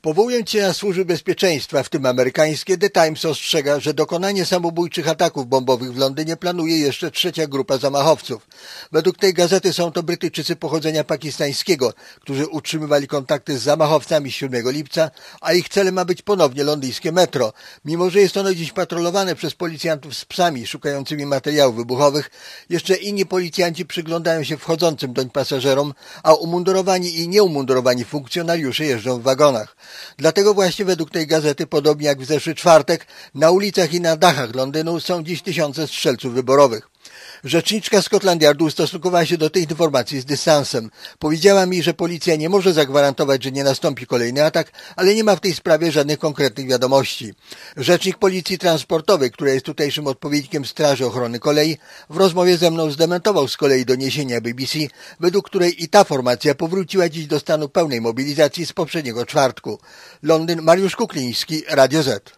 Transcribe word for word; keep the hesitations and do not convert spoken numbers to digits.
Powołując się na służby bezpieczeństwa, w tym amerykańskie, The Times ostrzega, że dokonanie samobójczych ataków bombowych w Londynie planuje jeszcze trzecia grupa zamachowców. Według tej gazety są to Brytyjczycy pochodzenia pakistańskiego, którzy utrzymywali kontakty z zamachowcami siódmego lipca, a ich celem ma być ponownie londyńskie metro. Mimo że jest ono dziś patrolowane przez policjantów z psami szukającymi materiałów wybuchowych, jeszcze inni policjanci przyglądają się wchodzącym doń pasażerom, a umundurowani i nieumundurowani funkcjonariusze jeżdżą w wagonach. Dlatego właśnie według tej gazety, podobnie jak w zeszły czwartek, na ulicach i na dachach Londynu są dziś tysiące strzelców wyborowych. Rzeczniczka Scotland Yardu ustosunkowała się do tych informacji z dystansem. Powiedziała mi, że policja nie może zagwarantować, że nie nastąpi kolejny atak, ale nie ma w tej sprawie żadnych konkretnych wiadomości. Rzecznik Policji Transportowej, która jest tutejszym odpowiednikiem Straży Ochrony Kolei, w rozmowie ze mną zdementował z kolei doniesienia B B C, według której i ta formacja powróciła dziś do stanu pełnej mobilizacji z poprzedniego czwartku. Londyn, Mariusz Kukliński, Radio Z.